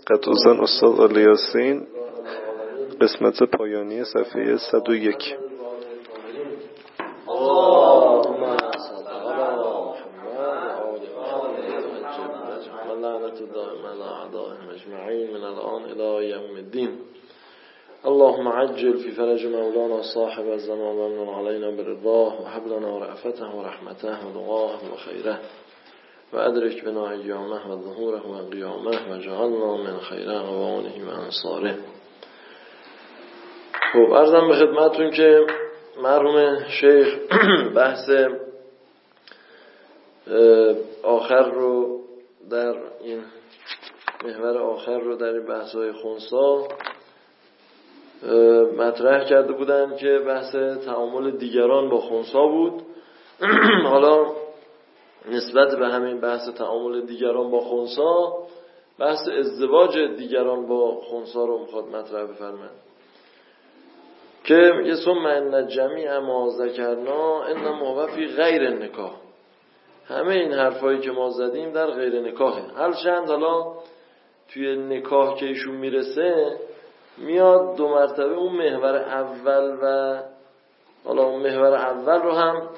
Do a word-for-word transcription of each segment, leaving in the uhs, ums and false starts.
قطعاً استاد آل یاسین، قسمت پایانی صفحه صد و یک. من الآن إلى يوم الدين. اللهم عجل في فرج مولانا صاحب الزمان ومن علينا برضاه وهب لنا رأفته ورحمته ودعاه وخيره وأدرك بنا أيامه وظهوره وقيامه وجعلنا من خير أغوانه وأنصاره. خب عرضم به خدمتون که مرحوم شیخ بحث آخر رو در این محور آخر رو در این بحث‌های خنثی مطرح کرده بودن که بحث تعامل دیگران با خنثی بود. حالا نسبت به همین بحث تعامل دیگران با خنثی، بحث ازدواج دیگران با خنثی رو میخواد مطرح بفرماید که میگه ثم ان جمیع ما ذکرنا انما فی غیر نکاح. همه این حرفایی که ما زدیم در غیر نکاحه. هر چند حالا توی نکاح که ایشون میرسه میاد دو مرتبه اون محور اول و حالا اون محور اول رو هم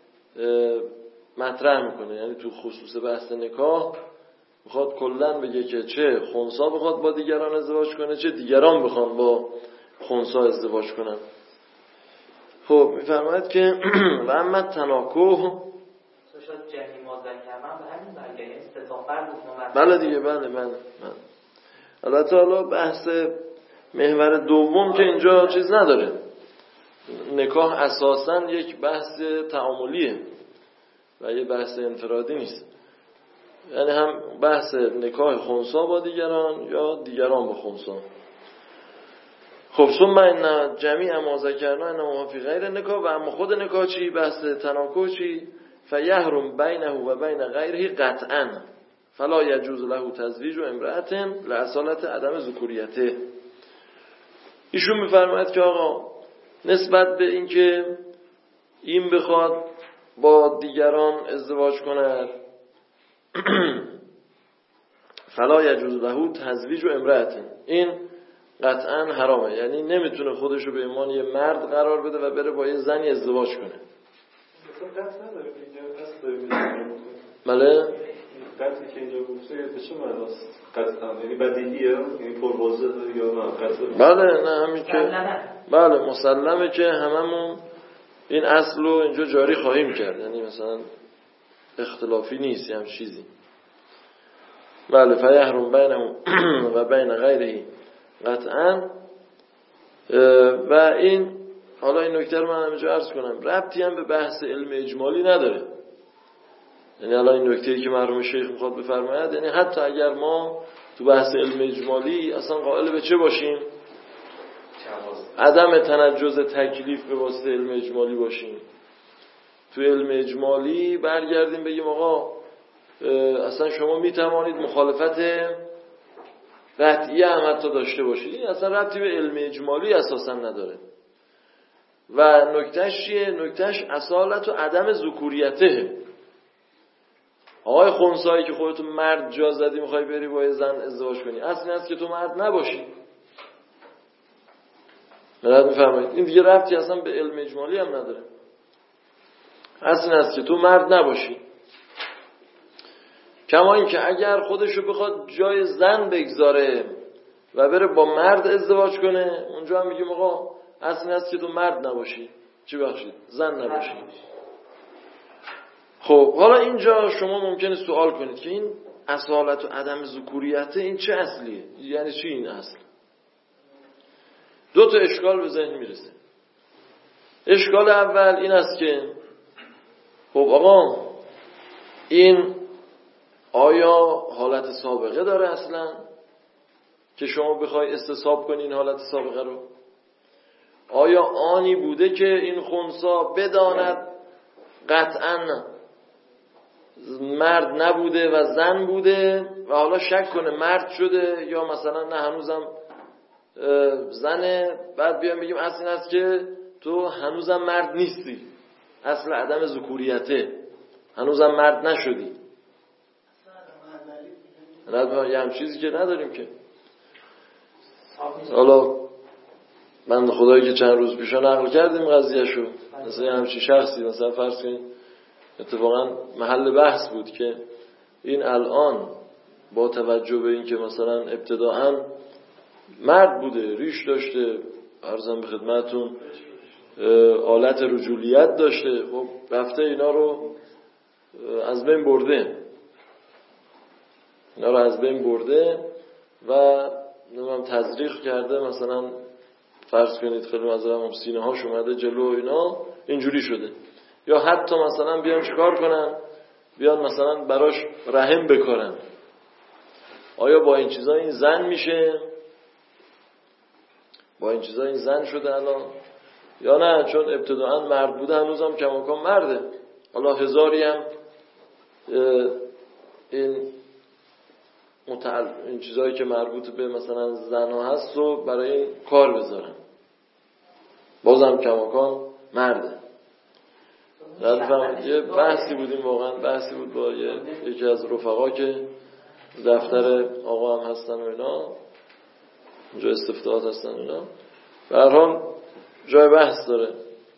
مطرح میکنه. یعنی تو خصوص بحث نکاح میخواد کلن بگه که چه خنثی بخواد با دیگران ازدواج کنه، چه دیگران بخوان با خنثی ازدواج کنن. خب میفرماید که و اما تناکح شد جمعی ما ذکرنا به همین برگه استطافر بود. بله دیگه بله بله بله. البته حالا بحث محور دوم که اینجا چیز نداره. نکاح اساساً یک بحث تعاملیه و یه بحث انفرادی نیست. یعنی هم بحث نکاح خنثی با دیگران یا دیگران با خنثی. خب ثم ان جمیع ما ذکرنا انما فی غیر نکاح. و اما خود نکاح چی؟ بحث تناکح چی؟ فیحرم بینه و بین غیره قطعا فلا یجوز له تزویج امرأة لاصالت عدم ذکوریته. ایشون میفرماید که آقا نسبت به اینکه این بخواد با دیگران ازدواج کند فلا یجوز له تزویج امرأة، این قطعا حرامه. یعنی نمیتونه خودشو به عنوان یه مرد قرار بده و بره با یه زنی ازدواج کنه. بله قطعی که اینجا گفته به چه معناست؟ قطعا یعنی بدیهیه، یعنی پرواضحه یا نه قطعا؟ بله نه همین که بله مسلمه که هممون این اصل رو اینجا جاری خواهیم کرد. یعنی مثلا اختلافی نیست هم چیزی. بله فیحرم بینه و بین غیره قطعا. و این حالا این نکته رو من همینجا عرض کنم ربطی هم به بحث علم اجمالی نداره. یعنی حالا این نکته‌ای که مرحوم شیخ میخواد بفرماید، یعنی حتی اگر ما تو بحث علم اجمالی اصلا قائل به چه باشیم؟ عدم تنجز تکلیف به واسطه علم اجمالی باشیم. تو علم اجمالی برگردیم بگیم آقا اصلا شما میتوانید مخالفت قطعیه هم حتی داشته باشید. این اصلا ربطی به علم اجمالی اساسا نداره. و نکتهش چیه؟ نکتهش اصالت و عدم ذکوریته. آقای خنثی که خودتو مرد جا زدی میخوای بری با یه زن ازدواج کنی، اصل این است که تو مرد نباشی. مراد میفرمایید این دیگه ربطی اصلا به علم اجمالی هم نداره. اصل این است که تو مرد نباشی. کما این که اگر خودشو بخواد جای زن بگذاره و بره با مرد ازدواج کنه، اونجا هم میگیم آقا اصل این است که تو مرد نباشی، چی بخشید زن نباشی. خب حالا اینجا شما ممکنه سوال کنید که این اصالت و عدم ذکوریت این چه اصلیه؟ یعنی چی این اصل؟ دو تا اشکال به ذهن میرسه. اشکال اول این است که خب آقا این آیا حالت سابقه داره اصلا که شما بخوای استصحاب کنی این حالت سابقه رو؟ آیا آنی بوده که این خنثی بداند قطعا مرد نبوده و زن بوده و حالا شک کنه مرد شده یا مثلا نه هنوزم زنه، بعد بیایم بگیم اصل این است که تو هنوزم مرد نیستی، اصل عدم ذکوریته، هنوزم مرد نشدی. نه یه هم چیزی که نداریم که حالا من خدایی که چند روز پیش نقل کردیم قضیهشو، مثلا همچین شخصی مثلا فرض کنید اتفاقا محل بحث بود که این الان با توجه به این که مثلا ابتداعاً مرد بوده، ریش داشته، عرضم به خدمتون آلت رجولیت داشته، خب رفته اینا رو از بین برده اینا رو از بین برده و نمیم تزریق کرده، مثلا فرض کنید خیلی مثلا سینه هاش اومده جلو اینا اینجوری شده. یا حتی مثلا بیان چیکار کنن، بیان مثلا براش رحم بکارن. آیا با این چیزا این زن میشه؟ با این چیزا این زن شده الان یا نه؟ چون ابتداعا مرد بوده هنوزم کماکان مرده. حالا هزاری هم این متعل... این چیزایی که مربوط به مثلا زن ها هست رو برای این کار بذارن، بازم کماکان مرده. یه بحثی بودیم، واقعا بحثی بود با یه... یکی از رفقا که دفتر آقا هم هستن و اینا، اونجا استفتاحات هستن و اینا، به هر حال جای بحث داره.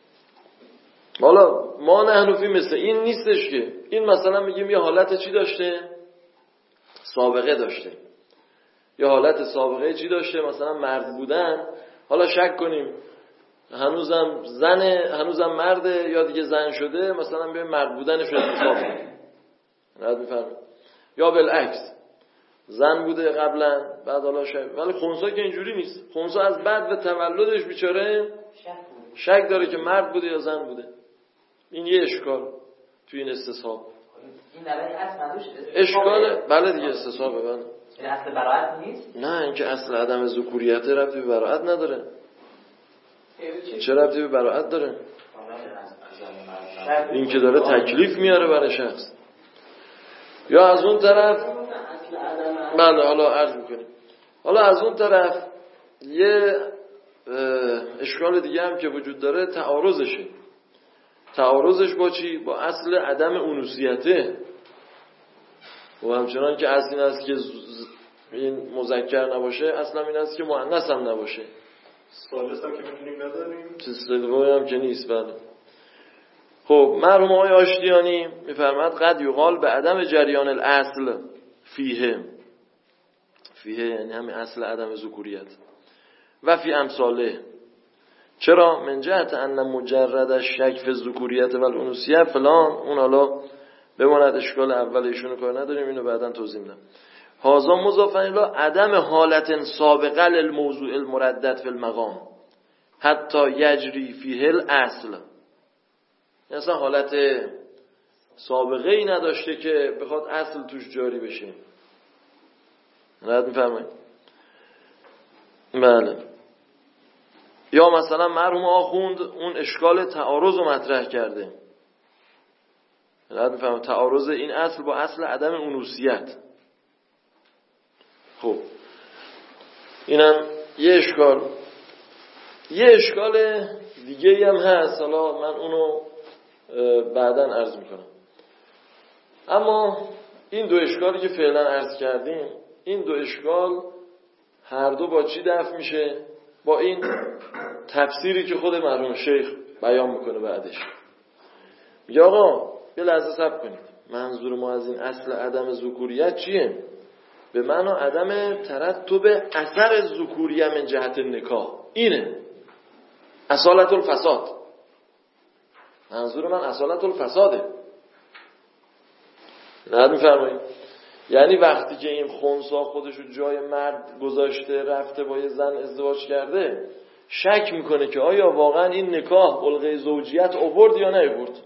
حالا ما نحنفی مثل این نیستش که این مثلا میگیم یه حالت چی داشته؟ سابقه داشته. یه حالت سابقه چی داشته؟ مثلا مرد بودن. حالا شک کنیم هنوزم زنه، هنوزم مرده یا دیگه زن شده، مثلا به مرد بودنش حساب کنیم. رد می‌فرمایید. یا بالعکس زن بوده قبلا بعد حالا شک. ولی خنثی که اینجوری نیست. خنثی از بعد به تولدش بیچاره شک داره که مرد بوده یا زن بوده. این یه اشکال توی این استصحاب. این نوعی اصل ندوش اشکال بله دیگه استصحابه. بله این اصل براعت نیست؟ نه، این که اصل عدم ذکوریت ربطی به براعت نداره. چه ربطی به براعت داره؟ این که داره تکلیف میاره برای شخص. یا از اون طرف بله حالا عرض میکنیم، حالا از اون طرف یه اشکال دیگه هم که وجود داره تعارضشه. تعارضش با چی؟ با اصل عدم انوثیته. و همچنان که اصل این است که این مذکر نباشه، اصلا این است که مؤنث هم نباشه. ثالث هم که میتونیم نداریم، سومی هم که نیست. بله. خب مرحوم آقای آشتیانی میفرماد قد یقال به عدم جریان الاصل فیه. فیه یعنی همین اصل عدم ذکوریت. و فی امثاله. چرا؟ من جهت ان مجرد الشک فی الذکوریت و الانوثیه فلان. اون حالا بماند اشکال اول ایشونو کار نداریم، اینو بعداً توضیح میدم. هذا مضاف الی عدم حالت سابقه للموضوع المردد فی المقام حتی یجری فیه الاصل. مثلا حالت سابقه ای نداشته که بخواد اصل توش جاری بشه. رد میفرمایید؟ بله. یا مثلا مرحوم آخوند اون اشکال تعارض رو مطرح کرده. رد میفرمایید؟ تعارض این اصل با اصل عدم انوثیت. خب اینم یه اشکال. یه اشکال دیگه هم هست، حالا من اونو بعداً عرض میکنم. اما این دو اشکالی که فعلا عرض کردیم، این دو اشکال هر دو با چی دفع میشه؟ با این تفسیری که خود مرحوم شیخ بیان میکنه بعدش. میگه آقا یه لحظه صبر کنید، منظور ما از این اصل عدم ذکوریت چیه؟ به معنا عدم ترتب اثر ذکوریه من جهت نکاح. اینه اصالت الفساد. منظور من اصالت الفساده. نه میفرمایید؟ یعنی وقتی که این خنثی خودشو جای مرد گذاشته رفته با یه زن ازدواج کرده، شک میکنه که آیا واقعا این نکاح الغه زوجیت آورد یا نیاورد.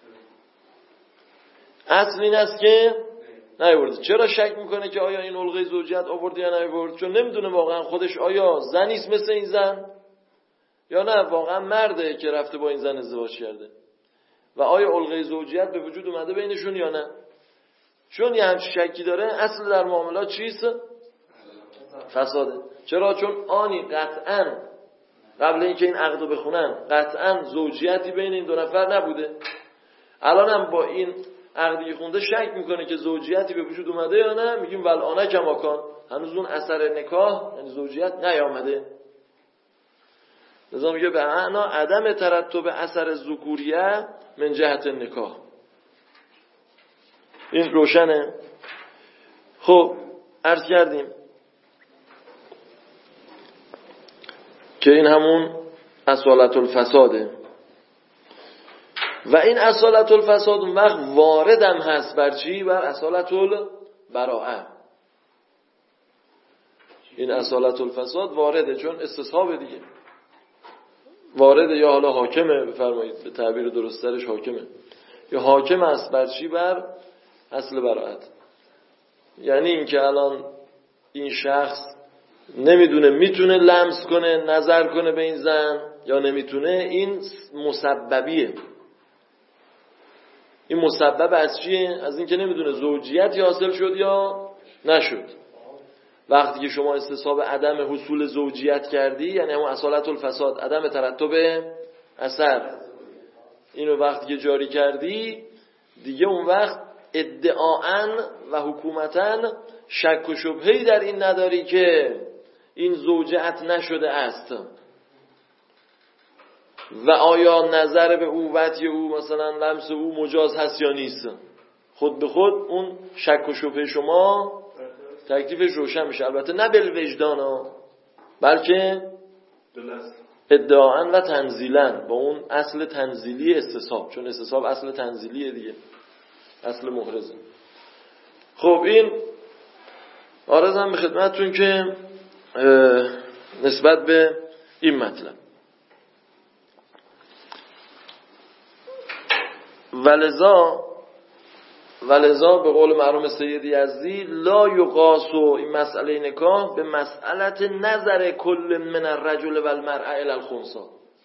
اصل این است که نیاورد. چرا شک میکنه که آیا این الغه زوجیت آورد یا نیاورد؟ چون نمیدونه واقعا خودش آیا زنی است مثل این زن یا نه واقعا مرده که رفته با این زن ازدواج کرده و آیا الغه زوجیت به وجود اومده بینشون یا نه. چون یه همچین شکی داره، اصل در معاملات چیست؟ فساده. چرا؟ چون آنی قطعاً قبل اینکه این عقد رو بخونن قطعاً زوجیتی بین این دو نفر نبوده. الان هم با این عقدی خونده شک میکنه که زوجیتی به وجود اومده یا نه، میگیم والآن کما کان، هنوز اون اثر نکاح یعنی زوجیت نیامده. لذا میگه به معنا عدم ترتب اثر ذکوریه من جهت نکاح. این روشنه. خب عرض کردیم که این همون اصالت الفساده و این اصالت الفساد اون وقت واردم هست بر چی؟ بر اصالت البراءه. این اصالت الفساد وارده، چون استصحاب دیگه وارده، یا حالا حاکمه، بفرمایید به تعبیر درست‌ترش حاکمه، یا حاکم است بر چی؟ بر اصل براءت. یعنی این که الان این شخص نمیدونه میتونه لمس کنه، نظر کنه به این زن یا نمیتونه، این مسببیه. این مسبب از چیه؟ از این که نمیدونه زوجیتی حاصل شد یا نشد. وقتی که شما استصحاب عدم حصول زوجیت کردی، یعنی همون اصالت الفساد، عدم ترتب اثر، اینو وقتی که جاری کردی دیگه، اون وقت ادعاً و حکومتاً شک و شبهه‌ای در این نداری که این زوجیت نشده است و آیا نظر به او، وطی او، مثلا لمس او مجاز هست یا نیست. خود به خود اون شک و شبهه شما تکلیفش روشن میشه. البته نه بالوجدان، بلکه ادعاً و تنزیلاً، با اون اصل تنزیلی استصحاب، چون استصحاب اصل تنزیلیه دیگه، اصل محرزه. خب این عرضم به خدمتتون که نسبت به این مطلب. ولذا ولذا به قول مرحوم سید یزدی لا یقاس این مسئله نکاح به مسئله نظر کل من الرجل و المرأة الی الخنثی.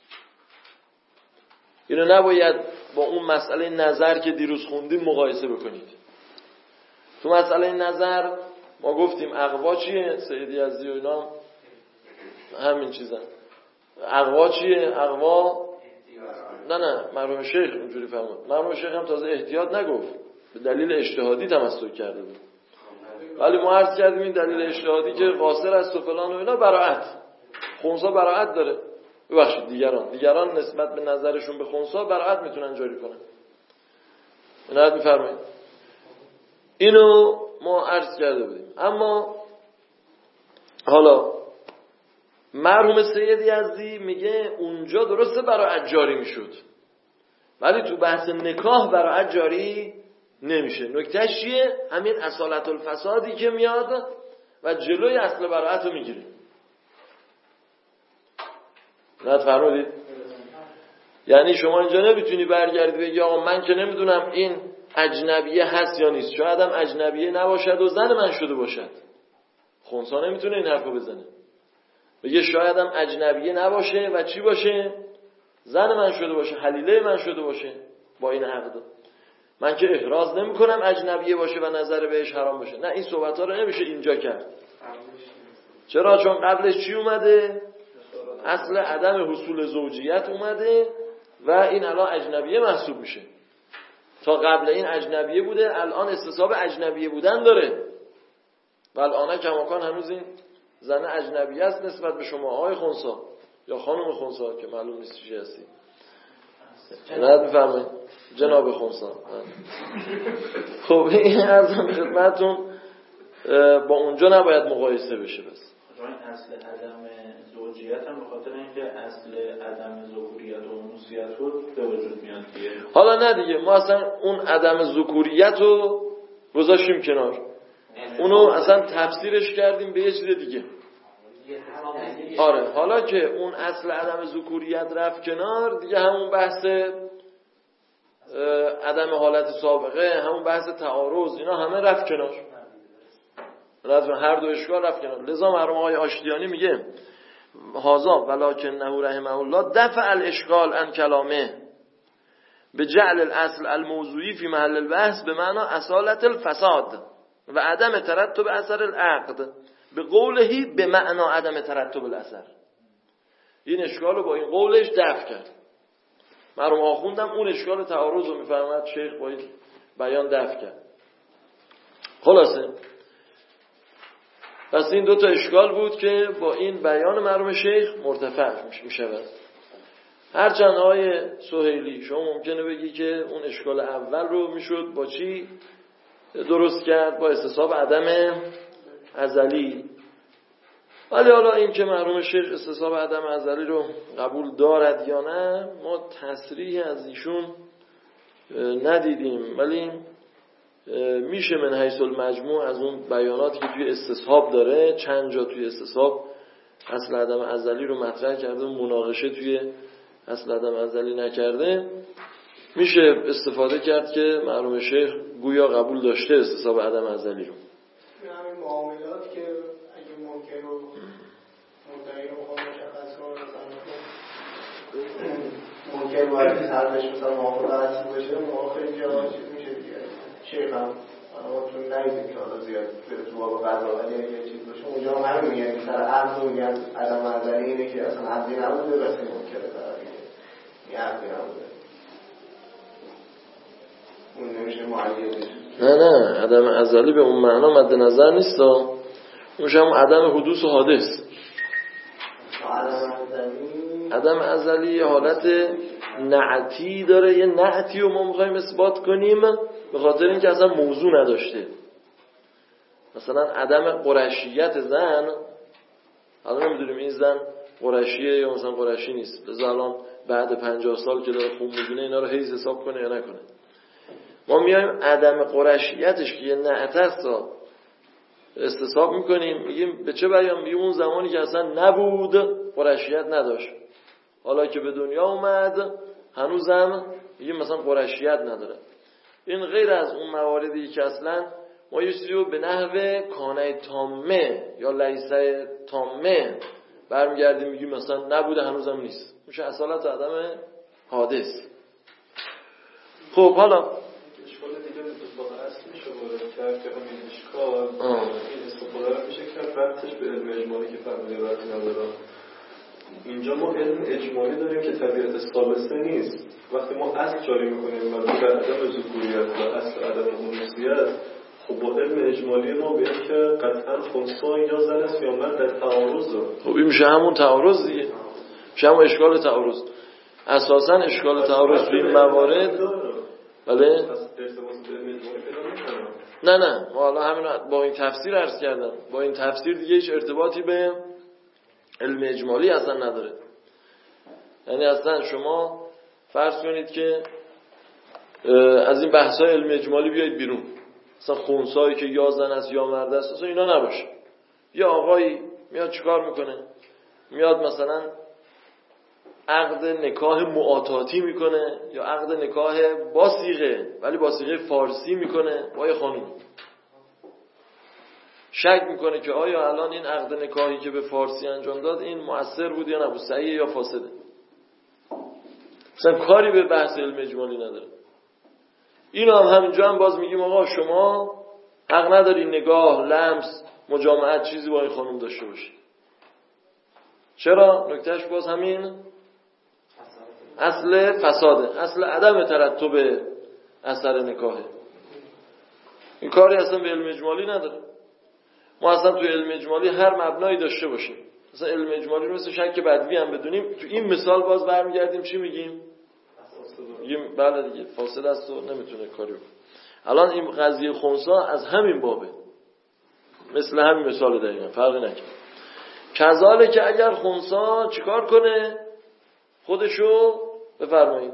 اینو نباید با اون مسئله نظر که دیروز خوندیم مقایسه بکنید. تو مسئله نظر ما گفتیم اقوا چیه؟ سید یزدی و اینا همین چیزن. اقوا چیه؟ اقوا نه نه مرحوم شیخ اونجوری فهمید. مرحوم شیخ هم تازه احتیاط نگفت، به دلیل اجتهادی تمسک کرده بود. ولی ما عرض کردیم این دلیل اجتهادی که قاصر است و فلان و اینا براءت، خنثی براءت داره. ببخشید دیگران دیگران نسبت به نظرشون به خنثی براءت میتونن جاری کنن. عنایت میفرمایید. اینو ما عرض کرده بودیم. اما حالا مرحوم سید یزدی میگه اونجا درسته براءت جاری میشد، ولی تو بحث نکاح براءت جاری نمیشه. نکتهش چیه؟ همین اصالت الفسادی که میاد و جلوی اصل براءت رو میگیره. نه فرمودید؟ یعنی شما اینجا نمیتونی برگردی بگی آقا من که نمیدونم این اجنبیه هست یا نیست، شاید هم اجنبیه نباشد و زن من شده باشد. خنثی نمیتونه این حرفو بزنه، بگه شاید هم اجنبیه نباشه و چی باشه؟ زن من شده باشه، حلیله من شده باشه با این عقد. من که احراز نمی کنم اجنبیه باشه و نظر بهش حرام باشه. نه، این صحبت ها رو نمیشه اینجا کرد. چرا؟ چون قبلش چی اومده؟ اصل عدم حصول زوجیت اومده و این الان اجنبیه محسوب میشه. تا قبل این اجنبیه بوده، الان استصحاب اجنبیه بودن داره و الان کماکان هنوز این زن اجنبیه است نسبت به شما آقای خنثی یا خانم خنثی که معلوم نیست چی هستی. نه بفرمایید جناب خنثی. خب این عرضم خدمتتون با اونجا نباید مقایسه بشه. بس این اصل عدم زوجیت هم به خاطر اینکه اصل عدم ذکوریت و انوثیت رو به وجود میاد دیگه. حالا نه دیگه، ما اصلا اون عدم ذکوریت رو گذاشتیم کنار، اونو اصلا تفسیرش کردیم به یه چیز دیگه. آره، حالا که اون اصل عدم ذکوریت رفت کنار دیگه، همون بحث عدم حالت سابقه، همون بحث تعارض، اینا همه رفت کنار، هر دو اشکال رفت کنار. لذا مرحوم آقای آشتیانی میگه هازا ولکنه رحمه الله دفع الاشکال عن کلامه به جعل الاصل الموضوعی فی محل البحث به معنی اصالت الفساد و عدم ترتب اثر العقد به قولهی به معنی عدم ترتب الاثر. این اشکال رو با این قولش دفع کرد. مرحوم آخوندم اون اشکال تعارض رو میفرماد شیخ با این بیان دفع کرد. خلاصه پس این دو تا اشکال بود که با این بیان مرحوم شیخ مرتفع می شود. هرچند آقای سهیلی شما ممکنه بگی که اون اشکال اول رو میشد با چی درست کرد؟ با استصحاب عدم ازلی. ولی حالا این که مرحوم شیخ استصحاب عدم ازلی رو قبول دارد یا نه ما تصریح از ایشون ندیدیم، ولی میشه من حیث المجموع از اون بیاناتی که توی استصحاب داره، چند جا توی استصحاب اصل عدم ازلی رو مطرح کرده و مناقشه توی اصل عدم ازلی نکرده، میشه استفاده کرد که مرحوم شیخ گویا قبول داشته استصحاب عدم ازلی رو. همین معاملات که اگه منکر و مدعی رو بخوام مشخص کنم، منکر باید حرفش مثلا موافق اصل باشه، موافق اینجا چیز میشه دیگه. شیخ هم ما چون نهیدیم که حالا زیاد بره تو باب قضا، ولی اگه چیز باشه اونجا هم همین میگن که سر عقل رو میگن عدم ازلی اینه که اصلا عقلی نبوده بس منکره طرفیه یه عقلی نبوده، اون نمیشه معلیه. نه نه عدم ازلی به اون معنا مد نظر نیست، اونش هم عدم حدوث و حادث. عدم ازلی عدم ازلی یه حالت نعتی داره، یه نعتی رو ما میخوایم اثبات کنیم به خاطر اینکه اصلا موضوع نداشته. مثلا عدم قرشیت زن، حالا نمیدونیم این زن قرشیه یا مثلا قرشی نیست، لذا الان بعد پنجاه سال که داره خون میبینه اینا رو حیث حساب کنه یا نکنه. ما میایم عدم قرشیتش که یه نعت است استصحاب میکنیم، میگیم به چه بیان؟ میگیم اون زمانی که اصلا نبود قرشیت نداشت، حالا که به دنیا اومد هنوزم میگیم مثلا قرشیت نداره. این غیر از اون مواردی که اصلا ما یه چیزی رو به نحو کانه تامه یا لیسه تامه برمیگردیم میگیم مثلا نبوده هنوزم نیست، میشه اصالت عدم حادث. خب حالا اشکال دیگه با اصل میشه وارد کرد که همین اشکال این استفاده رو میشه کرد ربطش به علم اجمالی که فرموده ربطی نداره. اینجا ما علم اجمالی داریم که طبیعت ثابته نیست. وقتی ما اصل جاری میکنیم و به عدم ذکوریت و اصل عدم انوثیت، خب با علم اجمالی ما بیان که قطعا خنثی یا زن است یا مرد در تعارض داره. خب این میشه همون تعارض دیگه، میشه همون اشکال تعارض. اساسا اشکال تعارض توی این موارد بله نه نه ما حالا همین با این تفسیر عرض کردم، با این تفسیر دیگه هیچ ارتباطی به علم اجمالی اصلا نداره. یعنی اصلا شما فرض کنید که از این بحث‌های علم اجمالی بیایید بیرون، اصلا خنثایی که یا زن است یا مرد است اصلا اینا نباشه. یا آقایی میاد چیکار میکنه؟ میاد مثلا عقد نکاح معاطاتی میکنه یا عقد نکاح با صیغه ولی با صیغه فارسی میکنه با یه خانم، شک میکنه که آیا الان این عقد نکاحی که به فارسی انجام داد این مؤثر بود یا نبود، صحیح یا فاسده. مثلا کاری به بحث علم اجمالی نداره. اینو هم همینجا هم باز میگیم آقا شما حق نداری نگاه، لمس، مجامعت چیزی با این خانم داشته باشی. چرا؟ نکتهش باز همین اصل فساده، اصل عدم ترتب اثر نکاحه. این کاری اصلا به علم اجمالی نداره. ما اصلا تو علم اجمالی هر مبنایی داشته باشیم، اصلا علم اجمالی رو مثل شک بدوی هم بدونیم، تو این مثال باز برمیگردیم چی میگیم؟ میگیم بله دیگه فاسد است و نمیتونه کاری بکنه. الان این قضیه خنثی از همین بابه، مثل همین مثال دقیقاً فرقی نکنه. کذالک که اگر خنثی چیکار کنه خودشو بفرمایید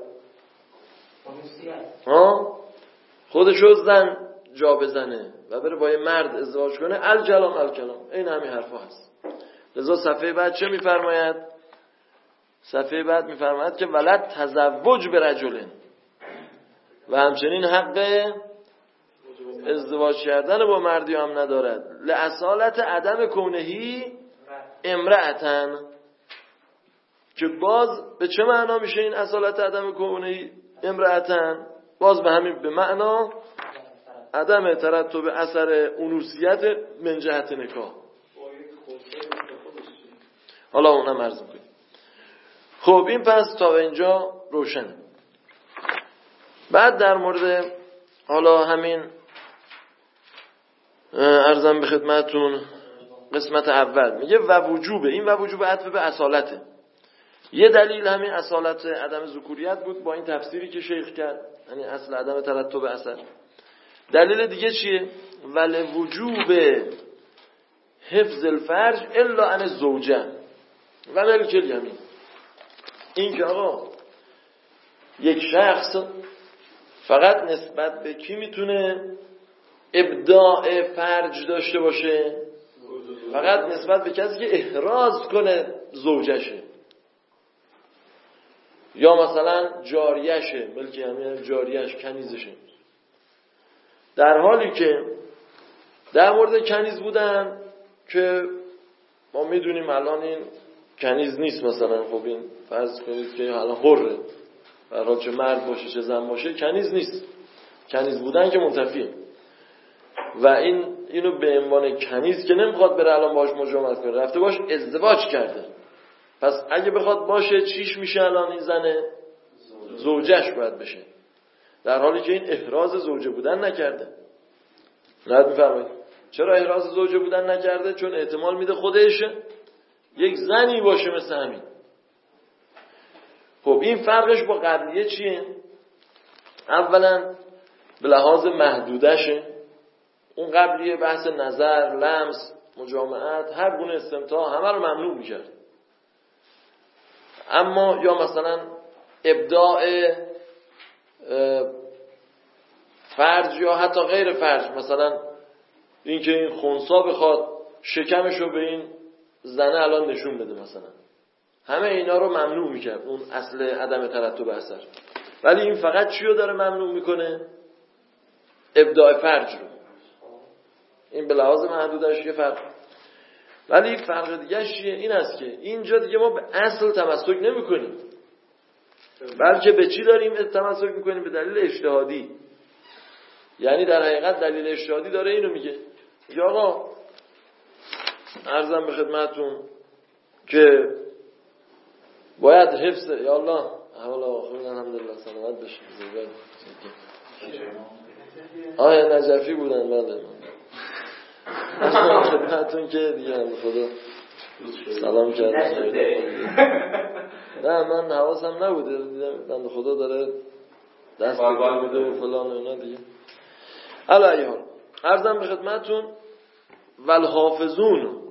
ها خودشو زن جا بزنه و بره با یه مرد ازدواج کنه، الکلام الکلام این همین حرفا هست. لذا صفحه بعد چه میفرماید؟ صفحه بعد میفرماید که ولد تزوج به رجلن و همچنین حق ازدواج کردن با مردی هم ندارد، لأصالت عدم کونهی امرأتن، که باز به چه معنا میشه این اصالت عدم کونهی امرأتن؟ باز به همین به معنا عدم ترتب اثر انوثیت من جهت نکاح. حالا اونم عرض میکنیم. خب این پس تا اینجا روشن. بعد در مورد حالا همین عرضم به خدمتون قسمت اول میگه و وجوبه. این و وجوب عطف به اصالته. یه دلیل همین اصالت عدم ذکوریت بود با این تفسیری که شیخ کرد، یعنی اصل عدم ترتب اثر. دلیل دیگه چیه؟ ول وجوب حفظ الفرج الا عن الزوجه و ملک الیمین. این که آقا یک شخص فقط نسبت به کی میتونه ابداع فرج داشته باشه؟ فقط نسبت به کسی که احراز کنه زوجشه، یا مثلا جاریشه، ملک یمین جاریش، کنیزشه. در حالی که در مورد کنیز بودن که ما میدونیم الان این کنیز نیست، مثلا خب این فرض کنید که الان حره، برای چه مرد باشه چه زن باشه کنیز نیست، کنیز بودن که منتفیه و این اینو به عنوان کنیز که نمیخواد بره الان باش مجاملت کنه، رفته باش ازدواج کرده. پس اگه بخواد باشه چیش میشه الان این زنه؟ زوجش باید بشه، در حالی که این احراز زوجه بودن نکرده. نه میفرمایید چرا احراز زوجه بودن نکرده؟ چون احتمال میده خودش یک زنی باشه مثل همین. خب این فرقش با قبلیه چیه؟ اولا به لحاظ محدودشه. اون قبلیه بحث نظر، لمس، مجامعت، هر گونه استمتاع همه رو ممنوع میکرد. اما یا مثلا ابداع فرج یا حتی غیر فرج، مثلا اینکه این خنثی بخواد شکمشو به این زنه الان نشون بده مثلا، همه اینا رو ممنوع میکرد اون اصل عدم ترتب اثر. ولی این فقط چی رو داره ممنوع میکنه؟ ابداع فرج رو. این به لحاظ محدودش یه فرق. ولی فرق دیگه چیه؟ این است که اینجا دیگه ما به اصل تمسک نمی کنیم، بلکه به چی داریم تمسک میکنیم؟ به دلیل اجتهادی. یعنی در حقیقت دلیل اجتهادی داره اینو میگه یا آقا عرضم به خدمتون که باید حفظ یا الله اول آخر الحمدلله سلامت بشه. آه نجفی بودن بله عرضم خدمتون که دیگه هم خدا سلام کردم. نه من حواسم نبوده، دیدم بنده خدا داره دست بگیر میده و فلان و اینا دیگه. علی حال عرضم به خدمتون والحافظون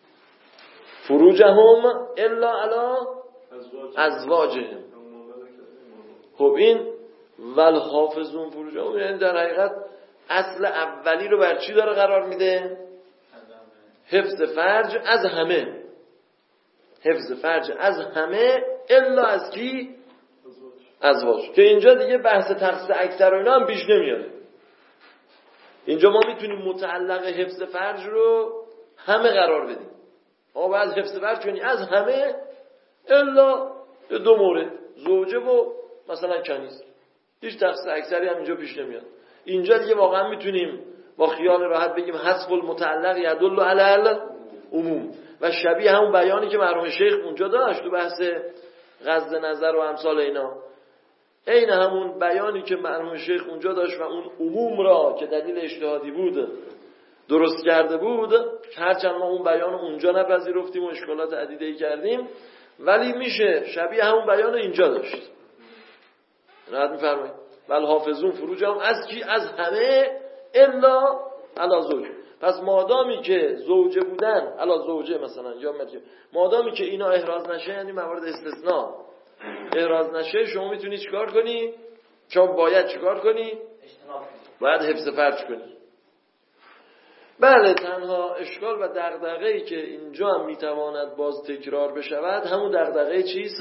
فروجهم الا علی ازواجهم. خب این والحافظون فروجهم یعنی در حقیقت اصل اولی رو بر چی داره قرار میده؟ حفظ فرج از همه. حفظ فرج از همه الا از کی؟ ازواج. که اینجا دیگه بحث تخصیص اکثر و اینا هم پیش نمیاره. اینجا ما میتونیم متعلق حفظ فرج رو همه قرار بدیم. ما باید حفظ فرج کنی از همه الا دو مورد، زوجه و مثلا کنیز. هیچ تخصیص اکثری هم اینجا پیش نمیاد. اینجا دیگه واقعا میتونیم با خیال راحت بگیم حذف المتعلق یدل علی العموم و شبیه همون بیانی که مرحوم شیخ اونجا داشت تو بحث غض نظر و امثال اینا، عین همون بیانی که مرحوم شیخ اونجا داشت و اون عموم را که دلیل اجتهادی بود درست کرده بود. هرچند ما اون بیان اونجا نپذیرفتیم و اشکالات عدیده‌ای کردیم، ولی میشه شبیه همون بیان اینجا داشت. راحت میفرمایید بل حافظون فروجهم از کی؟ از همه الا علی زوج. پس مادامی که زوجه بودن علی زوجه مثلا یا مدیه، مادامی که اینا احراز نشه، یعنی موارد استثناء احراز نشه، شما میتونی چیکار کنی؟ شما باید چیکار کنی؟ باید حفظ فرج کنی. بله تنها اشکال و دغدغه‌ای که اینجا هم میتواند باز تکرار بشود همون دغدغه چیست؟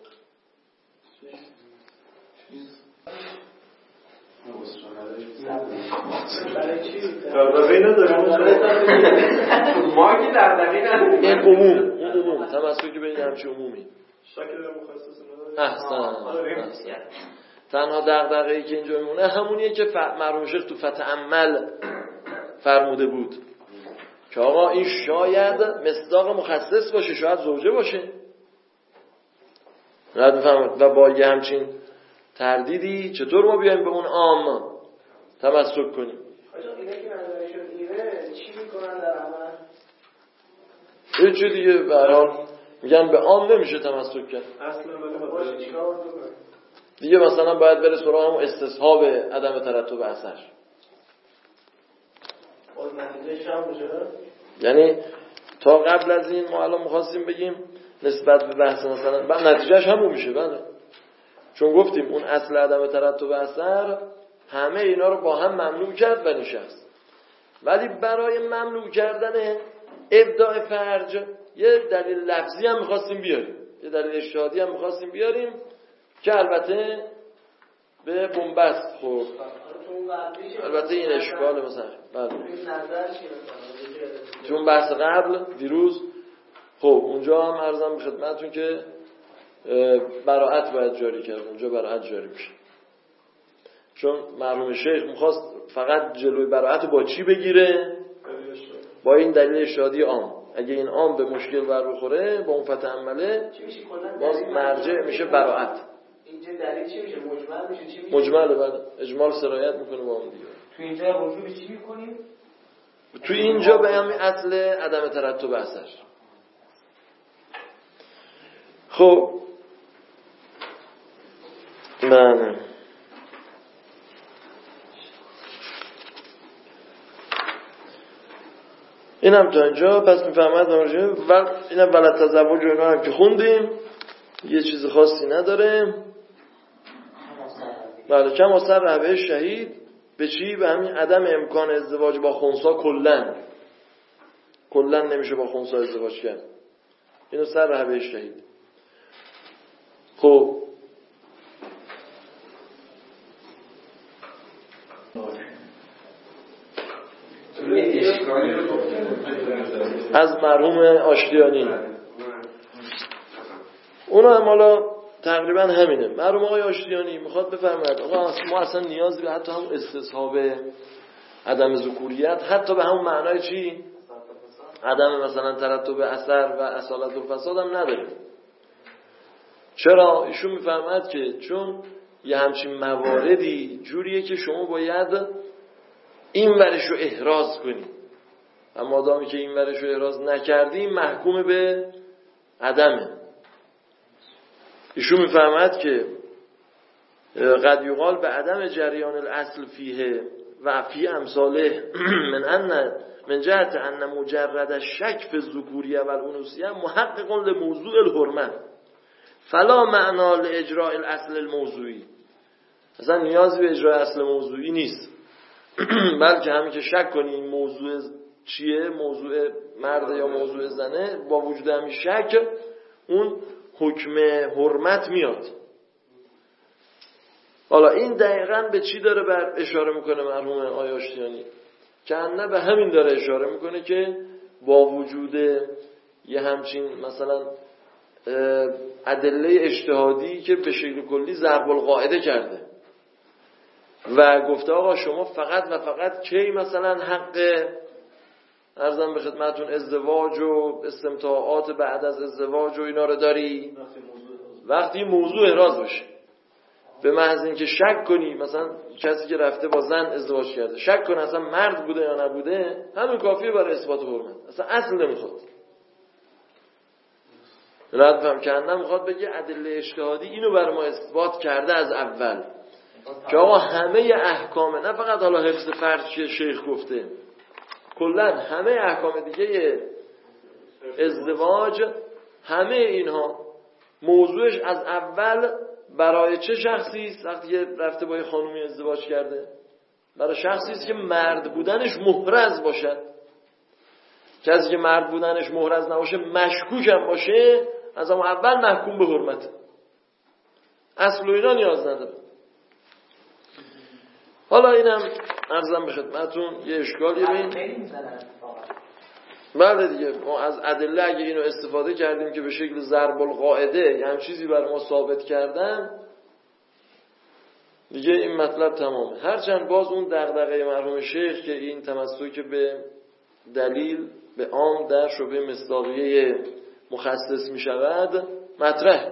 دغدغه‌ای نداریم ما که دغدغه‌ای نداریم. این عموم، این عموم تمسک به این همچه عمومی. شک در مخصص نداریم. احسن. تنها دغدغه‌ای که اینجا میمونه همونیه که مرحوم شیخ تو فتح عمل فرموده بود که آقا این شاید مصداق مخصص باشه، شاید زوجه باشه. رد میفهمید و با یه همچین تردیدی چطور ما بیایم به اون عام تمسک کنیم. آجا اینه که نظرشون اینه چی میکنن در عمل؟ یه چی دیگه به هر حال میگن به عام نمیشه تمسک کرد. اصلا ولی باشه چیکار بکنه؟ دیگه مثلا باید بره سراغ همون استصحاب عدم ترتب اثر. باز نتیجهش هم میشه. یعنی تا قبل از این ما الان می‌خواستیم بگیم نسبت به بحث مثلا بعد نتیجهش همون میشه. بله، چون گفتیم اون اصل عدم ترتب اثر همه اینا رو با هم ممنوع کرد و نشست، ولی برای ممنوع کردن ابداع فرج یه دلیل لفظی هم می‌خواستیم بیاریم، یه دلیل اجتهادی هم می‌خواستیم بیاریم که البته به بنبست خورد. البته این اشکال مثلا بله چون بحث قبل دیروز خب اونجا هم عرضم به خدمتتون که براءت باید جاری کرد، اونجا براءت جاری میشه، چون مرحوم شیخ میخواست فقط جلوی براءت با چی بگیره؟ با این دلیل اجتهادی عام. اگه این عام به مشکل بر بخوره با اون فتح عمله باز مرجع میشه براءت. اینجا دلیل چی میشه؟ مجمل میشه چی میشه؟ مجمل بعد اجمال سرایت میکنه با اون دیگه. تو اینجا رجوع چی میکنیم؟ تو اینجا به همین اصل عدم ترتب اثر. خب من اینم تا اینجا پس میفهمد نمارجه و اینم ولد تزوج و اینا هم که خوندیم یه چیز خاصی نداره. بله کم اثر ربه شهید به چی؟ به همین عدم امکان ازدواج با خنثی کلن کلن نمیشه با خنثی ازدواج کرد، اینو سر ربه شهید. خب از مرحوم آشتیانی اونو هم حالا تقریبا همینه. مرحوم آقای آشتیانی میخواد بفرماید آقا ما اصلا نیازی به حتی همون استصحاب عدم ذکوریت حتی به همون معنای چی؟ عدم مثلا ترتب اثر و اصالت و فساد هم نداریم. چرا؟ ایشون میفرماید که چون یه همچین مواردی جوریه که شما باید این ورش رو احراز کنی و مادامی که این ورش رو احراز نکردی محکوم به عدمه. ایشون میفرماید که قد یقال به عدم جریان الاصل فیه و فی امثاله من ان من جهت ان مجرد الشک فی الذکوریه و الانوثیه محقق لموضوع الحرمه فلا معنا لاجراء الاصل الموضوعی. اصلا نیازی به اجرای اصل موضوعی نیست، بلکه همین که شک کنی این موضوع چیه، موضوع مرد یا موضوع زنه، با وجود همین شک اون حکم حرمت میاد. حالا این دقیقاً به چی داره بر اشاره میکنه مرحوم آقای آشتیانی؟ که نه به همین داره اشاره میکنه که با وجود یه همچین مثلا ادله اجتهادی که به شکل کلی ضرب القاعده کرده و گفته آقا شما فقط و فقط کی مثلا حق عرضم به خدمتون ازدواج و استمتاعات بعد از ازدواج و اینا رو داری وقتی موضوع احراز باشه. به محض اینکه شک کنی مثلا کسی که رفته با زن ازدواج کرده شک کنی اصلا مرد بوده یا نبوده، همین کافیه برای اثبات حرمت، اصلا اصل نمیخواد. رد فهم که نمیخواد بگه ادله اجتهادی اینو برای ما اثبات کرده از اول که آقا همه احکام، نه فقط حالا حفظ فرج که شیخ گفته، کلا همه احکام دیگه ازدواج، همه اینها موضوعش از اول برای چه شخصی است؟ وقتی که رفته با یه خانومی ازدواج کرده برای شخصی است که مرد بودنش محرز باشد. کسی که مرد بودنش محرز نباشه مشکوک هم باشه از اون اول محکوم به حرمت، اصل و اینا نیاز نداره. حالا اینم عرضم به خدمتتون یه اشکالیه بین بله دیگه ما از ادله اگه اینو استفاده کردیم که به شکل ضرب القاعده یه هم چیزی برای ما ثابت کردن دیگه این مطلب تمامه. هرچند باز اون دغدغه مرحوم شیخ که این تمسک به دلیل به عام در شبه مصداقیه مخصص می شود مطرح،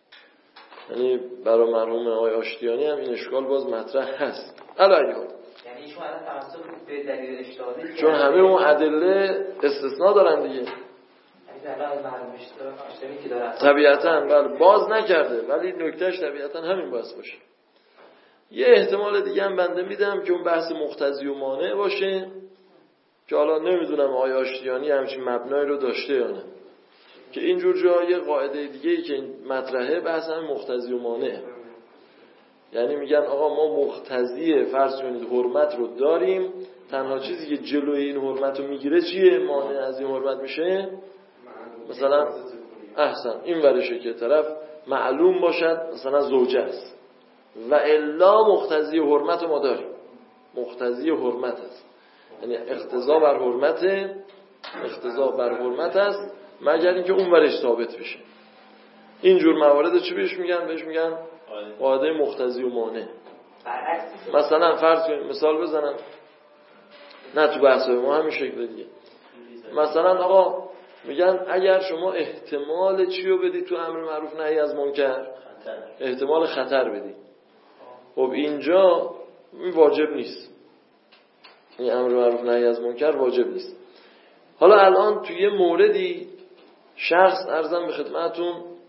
یعنی برای مرحوم آقای آشتیانی هم این اشکال باز مطرح هست. الان یعنی ایشون الان تمسک به دلیل اجتهادی چون همه اون ادله استثناء دارن دیگه. یعنی الان معلوم اشتباهی که داره طبیعتاً بله باز نکرده، ولی نکتهش طبیعتاً همین باعث باشه. یه احتمال دیگه هم بنده میدم که اون بحث مقتضی و مانع باشه که حالا نمیدونم آیا آشتیانی همچین مبنایی رو داشته یا نه، که اینجور جای قاعده دیگه‌ای که مطرحه بحث هم مقتضی و مانع. یعنی میگن آقا ما مقتضی فرض کنید حرمت رو داریم، تنها چیزی که جلوی این حرمت رو میگیره چیه؟ مانع از این حرمت میشه مثلا احسن این ورشه که طرف معلوم باشد مثلا زوجه است و الا مقتضی حرمت ما داریم. مقتضی حرمت است یعنی اقتضا بر حرمت، اقتضا بر حرمت است مگر اینکه اون ورش ثابت بشه. اینجور موارد چی بهش میگن؟ بهش میگن قاعده مقتضی و مانع. مثلا فرض کنید مثال بزنم، نه تو بحثای ما همین شکل دیگه. مثلا آقا میگن اگر شما احتمال چی رو بدی تو امر معروف نهی از منکر؟ احتمال خطر بدی. خب اینجا این واجب نیست، این امر معروف نهی از منکر واجب نیست. حالا الان تو یه موردی شخص عرضم به خدمتون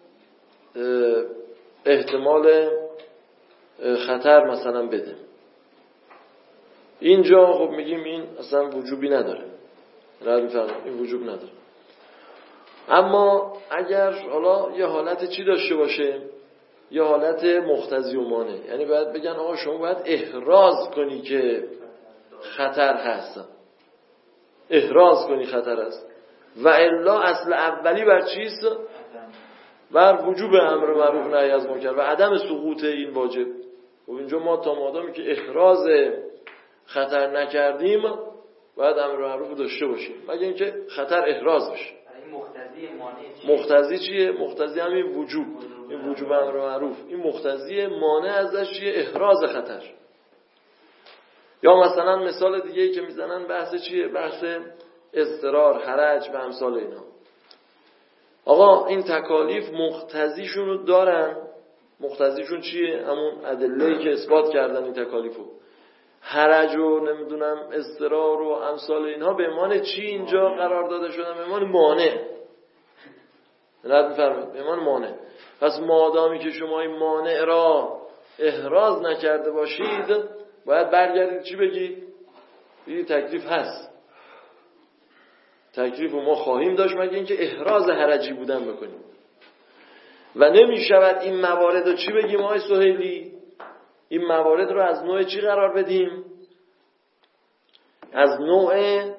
احتمال خطر مثلا بده، اینجا خب میگیم این اصلا وجوبی نداره، رد می‌فرماییم این وجوب نداره. اما اگر حالا یه حالت چی داشته باشه، یه حالت مقتضی و مانع، یعنی باید بگن آقا شما باید احراز کنی که خطر هست، احراز کنی خطر است، و الا اصل اولی بر چیست؟ بر وجوب امر معروف نهی از منکر و عدم سقوط این واجب. و اینجا ما تا مادامی که احراز خطر نکردیم باید امر معروف داشته باشیم، مگر اینکه خطر احراز بشه. مقتضی مانع مقتضی چیه؟ مقتضی همین وجوب، این وجوب امر معروف. این مقتضی مانع ازش چیه؟ احراز خطر. یا مثلا مثال دیگه ای که میزنن بحث چیه؟ بحث اضطرار، حرج و امثال اینا. آقا این تکالیف مقتضیشون رو دارن. مقتضیشون چیه؟ همون ادله‌ای که اثبات کردن این تکالیفو. حرج و نمیدونم اضطرار و امثال اینها به عنوان چی اینجا قرار داده شدن؟ به عنوان مانع. رد می‌فرمایید؟ به عنوان مانع. پس مادامی که شما این مانع را احراز نکرده باشید باید برگردید چی بگید؟ بگید تکلیف هست. تکلیف رو ما خواهیم داشت مگه اینکه احراز حرجی بودن بکنیم. و نمی شود این موارد رو چی بگیم آقای سهیلی؟ این موارد رو از نوع چی قرار بدیم؟ از نوع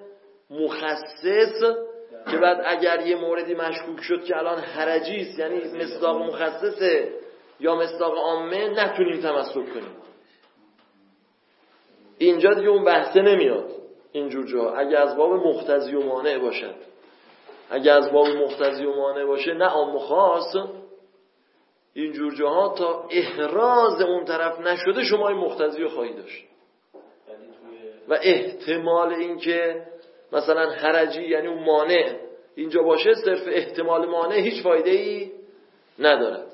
مخصص که بعد اگر یه موردی مشکوک شد که الان حرجی است، یعنی مصداق مخصصه یا مصداق عامه، نتونیم تمسک کنیم. اینجا دیگه اون بحثه نمیاد. اینجور جا اگه از باب مقتضی و مانع باشد، اگه از باب مقتضی و مانع باشه نه عام و خاص، اینجور جاها تا احراز اون طرف نشده شما این مقتضی رو خواهی داشت. و احتمال این که مثلا حرجی یعنی اون مانع اینجا باشه صرف احتمال مانع هیچ فایده ای ندارد.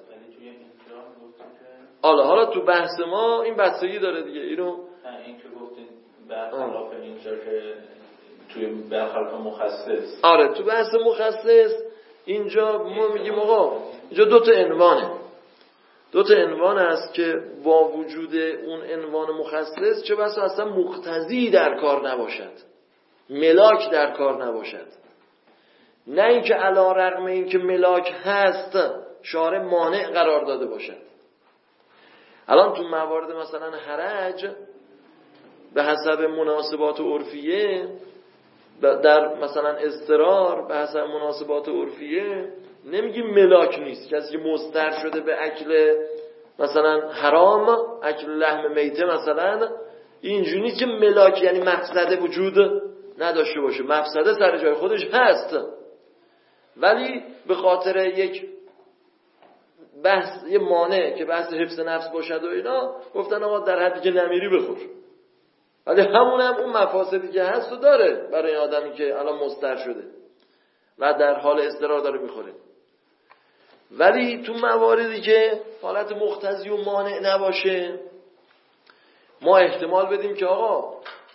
حالا حالا تو بحث ما این بستگی داره دیگه. اینو این که گفتین برخلاف اینجا که توی برخلاف مخصص، آره تو بحث مخصص اینجا ما میگیم آقا اینجا دو تا عنوانه، دو تا عنوان است که با وجود اون عنوان مخصص چه بسا اصلا مقتضی در کار نباشد، ملاک در کار نباشد. نه اینکه علی رغم اینکه ملاک هست شارع مانع قرار داده باشد. الان تو موارد مثلا حرج به حسب مناسبات عرفیه، در مثلا اضطرار به حسب مناسبات عرفیه نمیگیم ملاک نیست. کسی که مضطر شده به اکل مثلا حرام، اکل لحم میته مثلا، اینجوری نیست که ملاک یعنی مفسده وجود نداشته باشه. مفسده سر جای خودش هست، ولی به خاطر یک بحث یه مانع که بحث حفظ نفس باشد و اینا گفتن آقا در حدی که نمیری بخور. ولی همون هم اون مفاسدی که هست و داره برای آدمی که الان مضطر شده و در حال اضطرار داره میخوره. ولی تو مواردی که حالت مقتضی و مانع نباشه ما احتمال بدیم که آقا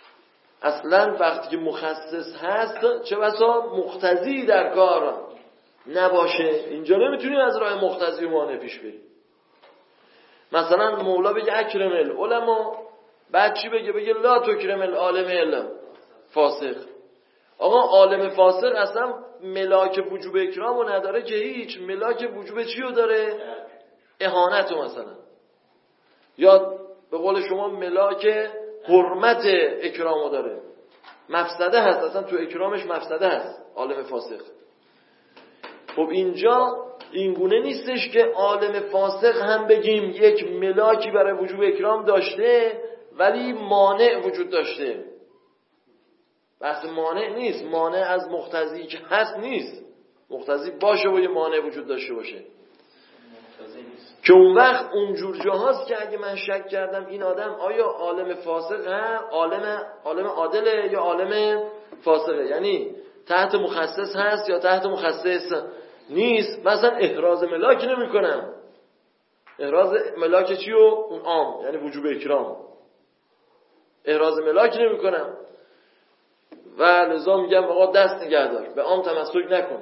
اصلا وقتی که مخصص هست چه بسا مقتضی در کار نباشه، اینجا نمیتونی از راه مقتضی و مانع پیش بری. مثلا مولا بگه اکرم العلماء، بعد چی بگه؟ بگه لا تکرم العالم الا فاسق. آقا عالم فاسق اصلا ملاک وجوب اکرامو نداره که هیچ، ملاک وجوب چیو داره؟ اهانتو مثلا، یا به قول شما ملاک حرمت اکرامو داره. مفسده هست، اصلا تو اکرامش مفسده هست عالم فاسق. خب اینجا اینگونه نیستش که عالم فاسق هم بگیم یک ملاکی برای وجوب اکرام داشته ولی مانع وجود داشته. بحث مانع نیست، مانع از مقتضی که هست نیست، مقتضی باشه و یه مانع وجود داشته باشه که اون وقت اونجور جاهاست که اگه من شک کردم این آدم آیا عالم فاسق هم عالم عالم عادله یا عالم فاسقه، یعنی تحت مخصص هست یا تحت مخصص نیست، مثلا احراز ملاک نمی کنم. احراز ملاک چیو؟ اون عام، یعنی وجوب اکرام. احراز ملاک نمی کنم و لذا میگم آقا دست نگه دار، به عام تمسک نکن.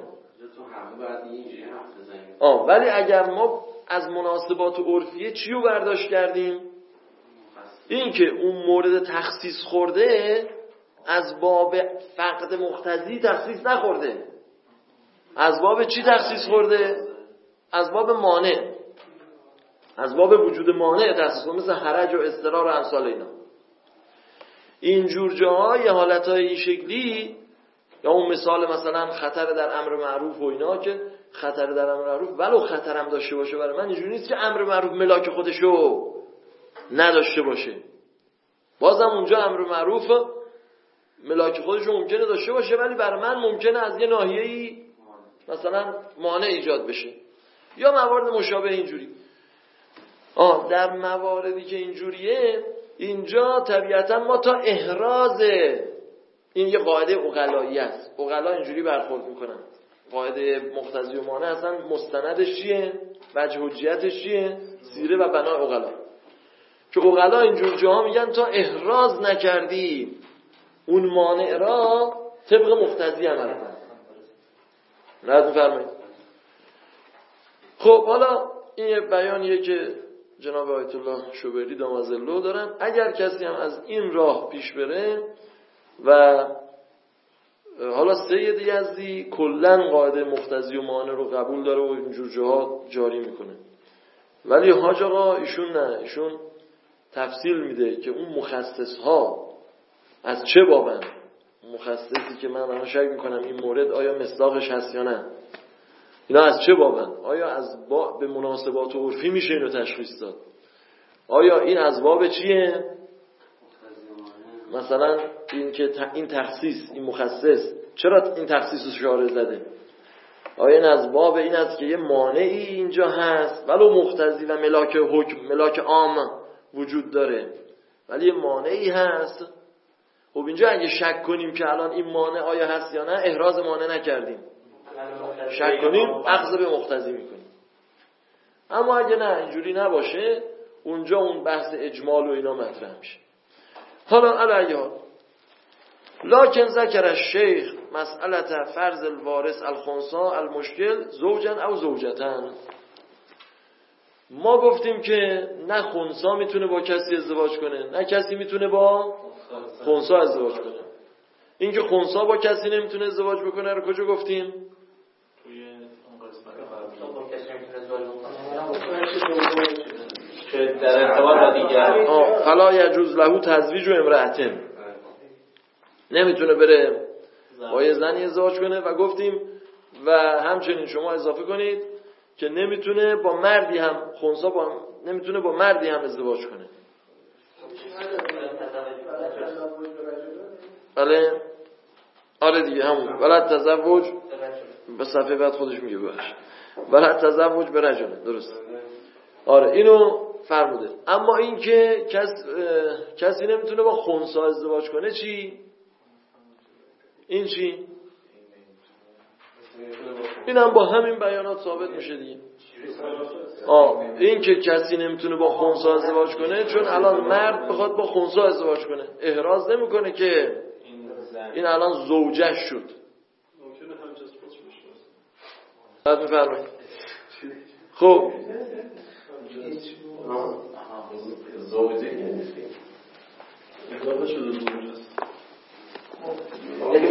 آه ولی اگر ما از مناسبات عرفیه چیو برداشت کردیم؟ این که اون مورد تخصیص خورده از باب فقد مقتضی تخصیص نخورده، از باب چی تخصیص خورده؟ از باب مانع، از باب وجود مانع تخصیص خورده، مثل حرج و اضطرار و امثال اینا. اینجور جاهای حالتهای این شکلی، یا اون مثال مثلا خطر در امر معروف و اینا، که خطر در امر معروف ولو خطرم داشته باشه برای من، اینجوری نیست که امر معروف ملاک خودشو نداشته باشه. بازم اونجا امر معروف ملاک خودشو ممکنه داشته باشه ولی برای من ممکنه از یه ناحیه‌ای مثلا مانع ایجاد بشه، یا موارد مشابه اینجوری. آه در مواردی که اینجوریه، اینجا طبیعتا ما تا احراز، این یه قاعده عقلایی است، عقلا اینجوری برخورد میکنن. قاعده مقتضی و مانع اصلا مستندش چیه؟ وجه حجیتش چیه؟ سیره و بنای عقلا. که عقلا اینجور جاها میگن تا احراز نکردی اون مانع را طبق مقتضی عمل کن. نه میفرمایید. خب حالا این یه بیانیه که جناب آیت الله شوبری دامازلو دارن. اگر کسی هم از این راه پیش بره و حالا سید یزدی کلن قاعده مقتضی و مانع رو قبول داره و اینجور جاها جاری میکنه، ولی حاج آقا ایشون نه، ایشون تفصیل میده که اون مخصص ها از چه بابن. مخصصی که من الان شک میکنم این مورد آیا مصداقش هست یا نه، اینا از چه بابن؟ آیا از باب به مناسبات عرفی میشه اینو تشخیص داد؟ آیا این از باب چیه؟ مثلا این که این تخصیص، این مخصص چرا این تخصیص رو شارع زده؟ آیا این از باب این است که یه مانعی اینجا هست ولو مقتضی و ملاک حکم ملاک عام وجود داره ولی یه مانعی هست؟ خب اینجا اگه شک کنیم که الان این مانع آیا هست یا نه، احراز مانع نکردیم، شک کنیم اخذ به مقتضی میکنیم. اما اگه نه اینجوری نباشه، اونجا اون بحث اجمال و اینا مطرح میشه. حالا علیه لکن ذکر الشیخ مسئله فرض الوارث الخنثی المشکل زوجا او زوجتن. ما گفتیم که نه خنثی میتونه با کسی ازدواج کنه، نه کسی میتونه با خنثی ازدواج کنه. این که خنثی با کسی نمیتونه ازدواج بکنه رو کجا گفتیم؟ توی اون قسمت که در ارتباط با دیگر فلا یجوز له تزویج امرأتن، نمیتونه بره با یه زنی ازدواج کنه. و گفتیم و همچنین شما اضافه کنید که نمیتونه با مردی هم خنثی با نمیتونه با مردی هم ازدواج کنه. بله آره دیگه همون ولا تزوج، به صفحه بعد خودش میگه باشه ولا تزوج به رجل، درست. آره اینو فرموده. اما این که کس کسی نمیتونه با خنثی ازدواج کنه چی؟ این چی؟ اینم با همین بیانات ثابت میشه دیگه. آه این که کسی نمیتونه با خنثی ازدواج کنه چون الان مرد بخواد با خنثی ازدواج کنه، احراز نمیکنه که این الان زوجه شد. ممکنه همجنس باشه بشه. بعد میفرمایید. خب زوجه نیست. اضافه شده زوجه است. این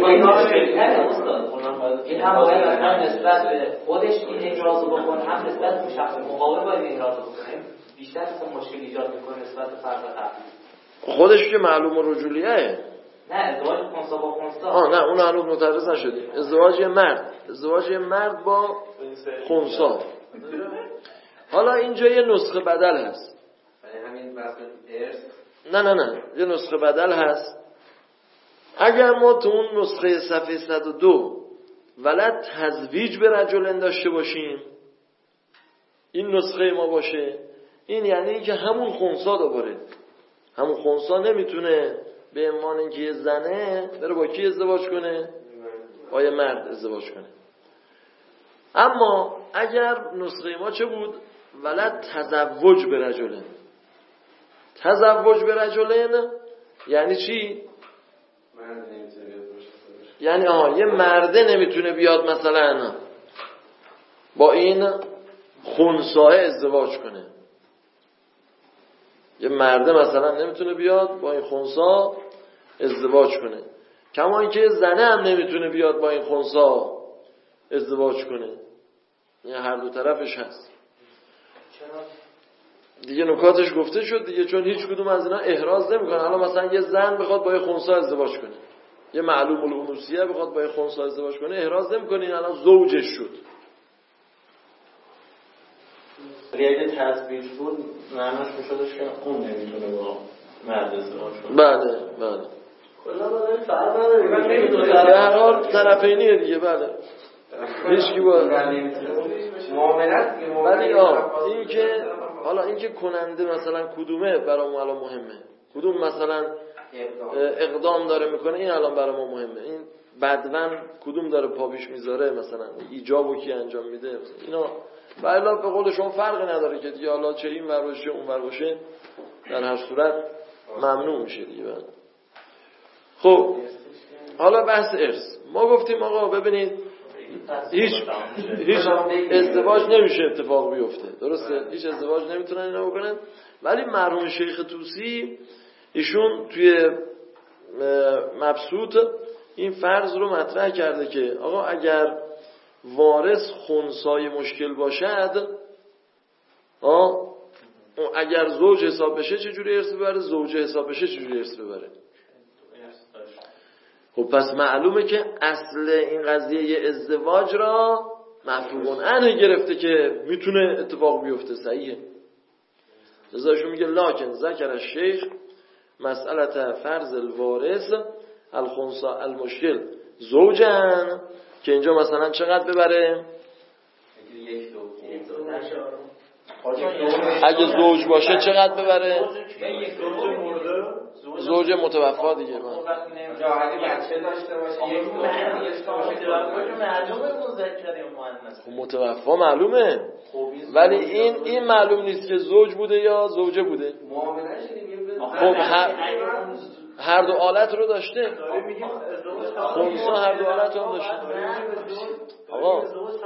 هم باید هم نسبت به خودش این اجراز رو بکنه، هم نسبت به شخص مقابل باید این اجراز رو بکنه. بیشتر از مشکل ایجاد میکنه نسبت به فرد قبلی. خودش که معلوم رجولیه. نه ازدواج خنثی با خنثی. آه نه اون هنوز متعرض نشدیم. ازدواج مرد، ازدواج مرد با خنثی. حالا اینجا یه نسخه بدل هست. یعنی همین بحث ارث. نه نه نه یه نسخه بدل هست. اگر ما تو اون نسخه صفحه صد و دو ولد تزویج به رجل داشته باشیم، این نسخه ما باشه، این یعنی اینکه همون خنثی دوباره همون خنثی نمیتونه به امان اینکه یه زنه بره با کی ازدواج کنه؟ با یه مرد ازدواج کنه. اما اگر نسخه ما چه بود؟ ولد تزوج به رجل. تزوج به رجل یعنی چی؟ مرد نمیتونه بیاد باشه. یعنی آها یه مرده نمیتونه بیاد مثلا با این خنثی ازدواج کنه. یه مرده مثلا نمیتونه بیاد با این خنثی ازدواج کنه. کما اینکه زنه هم نمیتونه بیاد با این خنثی ازدواج کنه. یعنی هر دو طرفش هست. دیگه نکاتش گفته شد دیگه، چون هیچ کدوم از اینا احراز نمیکنه. حالا مثلا یه زن بخواد با یه خنثی ازدواج کنه، یه معلوم الانوثیه بخواد با یه خنثی ازدواج کنه، احراز نمیکنه، این الان زوجش شد. ولی اگه تزویج بود معناش میشدش که اون نمیتونه با مرد ازدواج کنه. بله بله کلا برای فرق نداره. به هر حال طرفینیه دیگه. بله هیچ کی با معاملت ولی آه این که حالا این که کننده مثلا کدومه برای ما الان مهمه، کدوم مثلا اقدام داره میکنه، این الان برای ما مهمه. این بدون کدوم داره پا پیش میذاره، مثلا ایجابو کی انجام میده، اینا والا به قول شما فرقی نداره که دیگه حالا چه این ور باشه اون ور باشه، در هر صورت ممنوع میشه دیگه. خب حالا بحث ارث. ما گفتیم آقا ببینید هیچ هیچ ازدواج نمیشه اتفاق بیفته، درسته؟ هیچ ازدواج نمیتونن اینا بکنن. ولی مرحوم شیخ طوسی ایشون توی مبسوط این فرض رو مطرح کرده که آقا اگر وارث خنثی مشکل باشد، آه اگر زوج حساب بشه چه جوری ارث ببره، زوجه حساب بشه چه جوری ارث ببره. خب پس معلومه که اصل این قضیه ازدواج را مفروغ عنه گرفته که میتونه اتفاق بیفته. صحیحه. لذاشون میگه لکن ذکر الشیخ مسئله فرض الوارث الخنثی المشکل زوجن، که اینجا مثلا چقدر ببره؟ یک دو اگه زوج باشه چقدر ببره؟ زوج متوفا دیگه. من جاهلی بچه داشته باشه یک دو معلومه مذکر یا مؤنث. متوفا معلومه، ولی این این معلوم نیست که زوج بوده یا زوجه بوده. معامله شدیم. خب هر هر دو حالت رو داشته. خنثی هر دو حالت رو هم داشته. آقا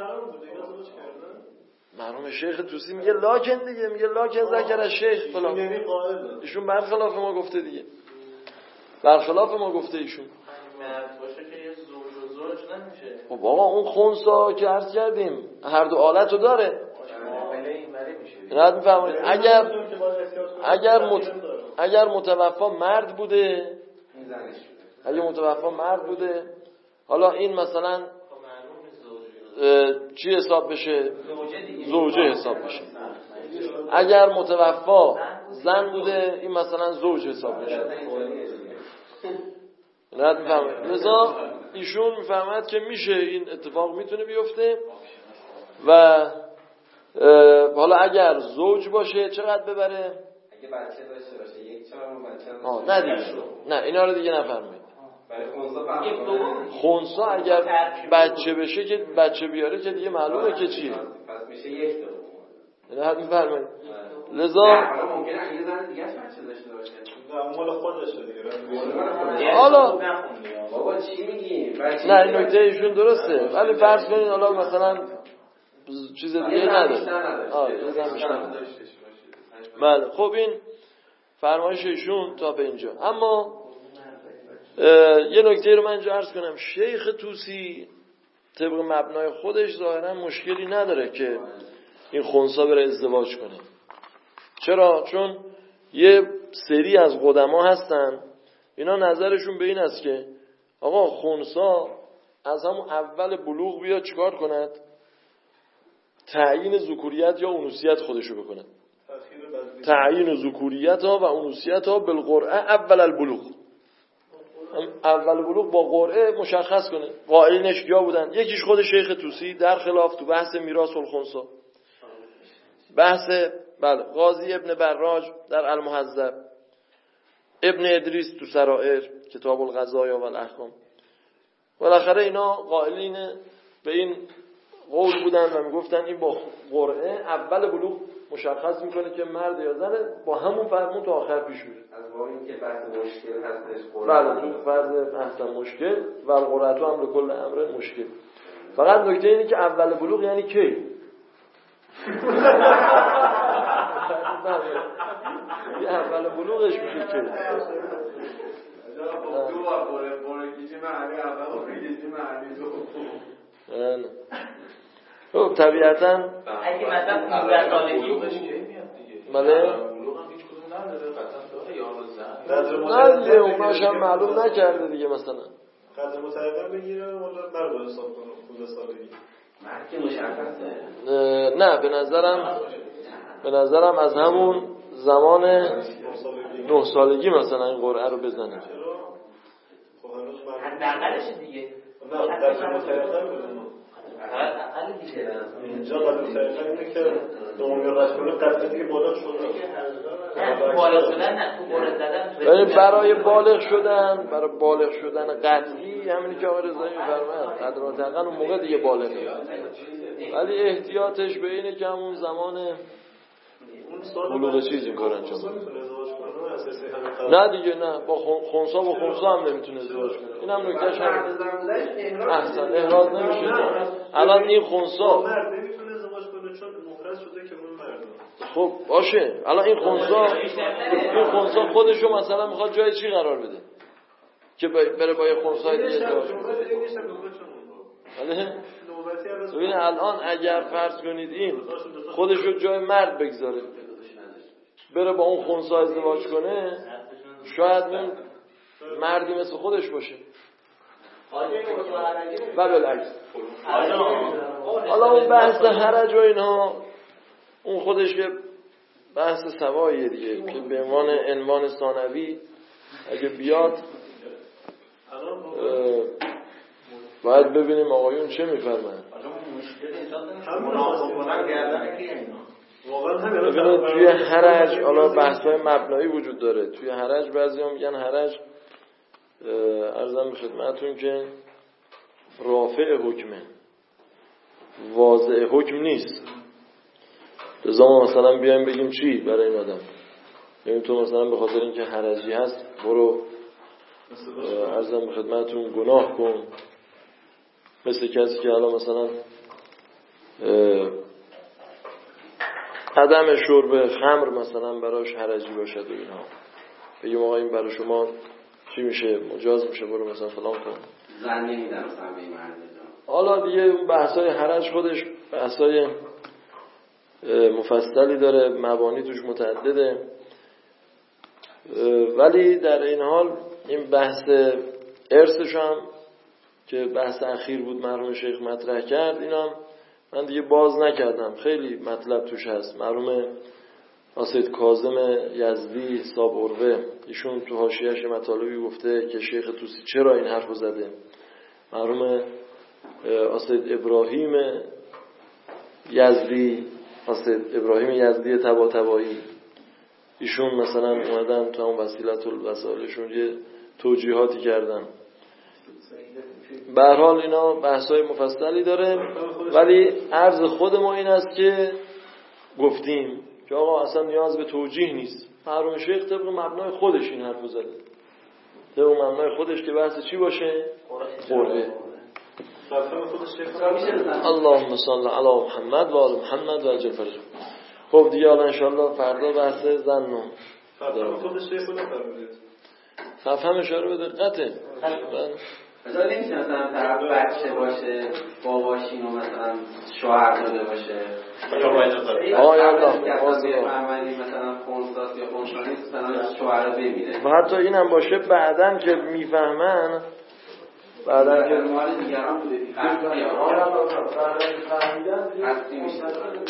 مرحوم شیخ طوسی میگه لاکن دیگه، میگه لاکن ذکر الشیخ فلان. ایشون برخلاف ما گفته دیگه، برخلاف ما گفته ایشون. مرد باشه که یه زوج و زوج نمیشه. خب آقا اون خنثی که عرض کردیم هر دو حالت رو داره. معامله اینوری میشه. رد میفهمید اگر اگر مت... اگر متوفا مرد بوده، میزنش اگه متوفا مرد بوده، حالا این مثلا چی حساب بشه؟ زوجه حساب بشه. اگر متوفا زن بوده، این مثلا زوج حساب بشه. رد میفهمید. لذا ایشون میفهمد که میشه این اتفاق میتونه بیفته. و حالا اگر زوج باشه چقدر ببره؟ اگه بچه داشته باشه یک چهارم بچه آه نه دیگه، نه اینا رو دیگه نفرمایید. برای خنثی خنثی اگر بچه بشه که بچه بیاره که دیگه معلومه که چیه. پس میشه یک دو. یعنی حد می‌فرمایید. لذا حالا ممکنه یه زن دیگه اش بچه داشته باشه. نه مال خودشه دیگه. حالا بابا چی میگی؟ نه این نکته ایشون درسته، ولی فرض کنین حالا مثلا چیز دیگه نداره. آره یه زن بیشتر نداشته. بله خب این فرمایش ایشون تا به اینجا. اما یه نکته رو من اینجا عرض کنم، شیخ طوسی طبق مبنای خودش ظاهرا مشکلی نداره که این خنثی بره ازدواج کنه. چرا؟ چون یه سری از قدما هستن اینا نظرشون به این است که آقا خنثی از همون اول بلوغ بیاد چیکار کند؟ تعیین ذکوریت یا انوثیت خودشو بکنه. تعیین ذکوریت ها و انوثیت ها بالقرعه اول البلوغ، اول بلوغ با قرعه مشخص کنه. قائلینش کیا بودن؟ یکیش خود شیخ طوسی در خلاف تو بحث میراث الخنثی، بحث بله قاضی ابن براج در المهذب، ابن ادریس تو سرائر کتاب القضایا و الاحکام. بالاخره اینا قائلین به این قول بودن و میگفتن این با قرعه اول بلوغ مشخص میکنه که مرد یا زنه، با همون فرمون تا آخر پیش میره. از باب اینکه بحث مشکل هستش بله تو فرض احسن مشکل و القرعه تو امر کل امر مشکل. فقط نکته اینه که اول بلوغ یعنی کی؟ یه اول بلوغش میشه که دو بار باره باره کیچی معنی اول و کیچی معنی دو. خب طبیعتاً اگه مثلا پانزده سالگی بلوغش کی میاد دیگه؟ بله بلوغ هم هیچ کدوم نداره، قطعا داره یا زن. نه دیگه اوناش هم معلوم نکرده دیگه. مثلا قدر متعدد بگیره ولی مرد حساب کنه پانزده سالگی مرد که مشخصه. نه به نظرم به نظرم از همون زمان نه سالگی مثلا این قرعه رو بزنه. حداقلش دیگه. نه قدر متعدد بزنه. حداقل دیگه. اینجا قدر متعدد اینه که دومی قصد کنه قدر دیگه بالغ شده. نه بالغ شدن نه تو قرعه زدن. یعنی برای بالغ شدن، برای بالغ شدن قطعی همینی که آقای رضایی می‌فرماید قدر متعدد اون موقع دیگه بالغه. ولی احتیاطش به اینه که همون زمان بلوغ چیز این کار انجام بده. نه دیگه نه با خنثی با خنثی هم نمیتونه ازدواج کنه. این هم نکتهش هم احسن احراز نمیشه. الان این خنثی مرد نمیتونه ازدواج کنه چون محرز شده که اون مرد. خب باشه الان این خنثی این خنثی خودشو مثلا میخواد جای چی قرار بده که بره با یه خنثی دیگه ازدواج کنه. ببین الان اگر فرض کنید این خودشو جای مرد بگذاره بره با اون خنثی ازدواج کنه، شاید اون مردی مثل خودش باشه و بالعکس. حالا اون بحث حرج و اینها اون خودش یه بحث سواییه دیگه که به عنوان عنوان ثانوی اگه بیاد باید ببینیم آقایون چه میفرمایند. ببینید توی حرج حالا بحث‌های مبنایی وجود داره. توی حرج بعضی‌ها میگن حرج عرضم به خدمتتون که رافع حکمه، واضع حکم نیست. لذا ما مثلا بیایم بگیم چی برای این آدم، یعنی تو مثلا به خاطر اینکه حرجی هست برو عرضم به خدمتتون گناه کن، مثل کسی که الان مثلا عدم شرب خمر مثلا براش حرجی باشد و اینها، بگیم آقا این برای شما چی میشه مجاز میشه برو مثلا فلان کن. زن نمیدن مثلا به این مرد. حالا دیگه اون بحثای حرج خودش بحثای مفصلی داره، مبانی توش متعدده، ولی در این حال این بحث ارثش هم که بحث اخیر بود مرحوم شیخ مطرح کرد، اینم من دیگه باز نکردم، خیلی مطلب توش هست. مرحوم آسید کاظم یزدی حساب عروه ایشون تو حاشیه‌اش مطالبی گفته که شیخ طوسی چرا این حرفو زده. مرحوم آسید ابراهیم یزدی آسید ابراهیم یزدی طباطبایی ایشون مثلا اومدن تو اون وسیلت الوسائلشون یه توجیهاتی کردن. به هر حال اینا بحث‌های مفصلی داره، ولی عرض خود ما این است که گفتیم که آقا اصلا نیاز به توجیه نیست. محروم شیخ طبق مبنای خودش این حرفو زده، طبق مبنای خودش که بحث چی باشه؟ قرعه. اللهم صل علی محمد و آل محمد و عجل فرج. خب دیگه حالا انشالله فردا بحث زن و صفحه خودش شیخ رو نفرمودید. صفحه هم اشاره به دقته. مثلا نمیشه مثلا طرف بچه باشه باباشین و مثلا شوهر داده باشه آقای الله مثلا خونساز یا خونسانی مثلا شوهر رو ببینه و حتی این هم باشه بعدن که میفهمن بعدن که مال دیگران بوده آره آره آره